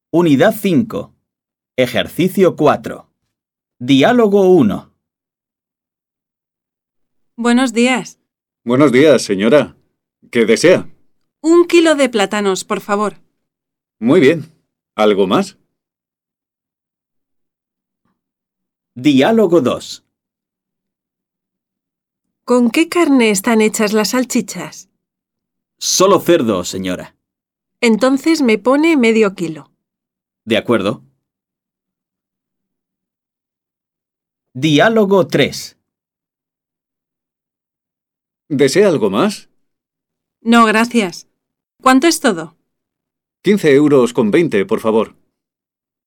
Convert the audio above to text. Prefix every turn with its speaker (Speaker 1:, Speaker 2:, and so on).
Speaker 1: Unidad 5. Ejercicio 4. Diálogo 1.
Speaker 2: Buenos días.
Speaker 3: Buenos días, señora. ¿Qué desea?
Speaker 2: 1 kilo de plátanos, por favor.
Speaker 3: Muy bien. ¿Algo más?
Speaker 1: Diálogo 2.
Speaker 2: ¿Con qué carne están hechas las salchichas?
Speaker 1: Solo cerdo, señora.
Speaker 2: Entonces me pone medio kilo.
Speaker 1: ¿De acuerdo? Diálogo 3.
Speaker 3: ¿Desea algo más?
Speaker 2: No, gracias. ¿Cuánto es todo?
Speaker 3: 15,20 €, por favor.